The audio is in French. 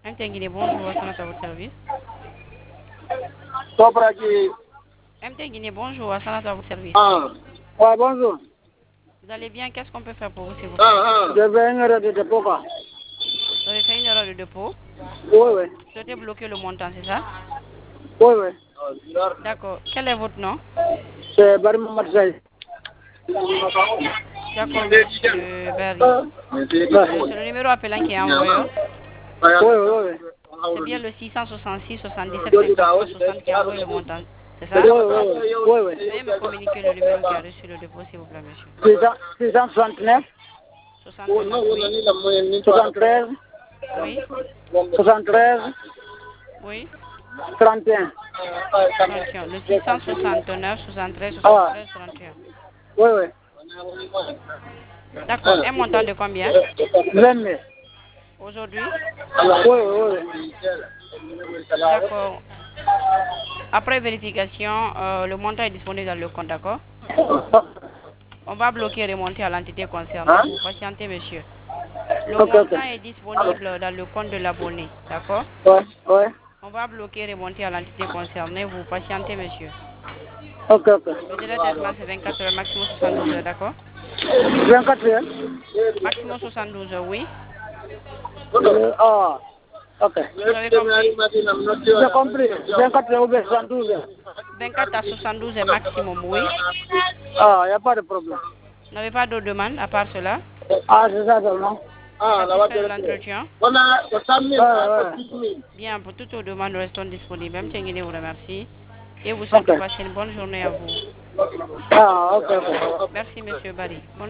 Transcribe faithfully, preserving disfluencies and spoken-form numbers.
M T Guinée, bonjour, Assanat à votre service. M T Guinée, bonjour, Assanat à votre service. Ah, ouais, bonjour. Vous allez bien? Qu'est-ce qu'on peut faire pour vous, s'il vous Ah, plaît? ah. Je vais une heure de dépôt, quoi. Vous avez fait une erreur de dépôt. Oui, oui. Vous souhaitez bloquer le montant, c'est ça? Oui, oui. D'accord. Quel est votre nom? C'est Barry Mohamed Zaï. D'accord, monsieur Barry. Ouais. Euh, c'est le numéro appelant qui est envoyé. Oui, oui, oui. C'est bien le six cent soixante-six soixante-dix-sept cinquante-trois soixante qui envoie le montant. C'est ça? Oui, oui, oui, oui. Veuillez me communiquer le numéro qui a reçu le dépôt, s'il vous plaît, monsieur. six cent soixante-neuf, soixante-neuf, oui. soixante-treize, Oui. soixante-treize, Oui. trente et un. trente et un. Le six cent soixante-neuf soixante-treize Ah, soixante-treize trente et un. oui, oui. D'accord. Un montant de combien? vingt mille. Aujourd'hui? Oui, oui, oui. D'accord. Après vérification, euh, le montant est disponible dans le compte, d'accord? On va bloquer et remonter à l'entité concernée. Hein? Vous patientez, monsieur. Le Ok, ok. montant est disponible dans le compte de l'abonné, d'accord? Ouais, ouais. On va bloquer et remonter à l'entité concernée. Vous patientez, monsieur. Ok, ok. Le délai de traitement, c'est vingt-quatre heures, maximum soixante-douze heures, d'accord? vingt-quatre heures? Maximum soixante-douze heures, oui. Euh, ah, ok. Vous avez compris? J'ai compris. vingt-quatre heures ou bien soixante-douze heures? vingt-quatre à soixante-douze heures maximum, oui. Ah, il n'y a pas de problème. Vous n'avez pas d'autres demandes à part cela? Ah, c'est ça seulement. Ah, la Satisfait de voiture. l'entretien? On a soixante mille. Ouais, ouais. Bien, pour toutes vos demandes, nous restons disponibles. Même Tenguine vous remercie. Et vous souhaite Ok. de passer une bonne journée à vous. Ah, ok, ok. Merci, monsieur Barry. Bonne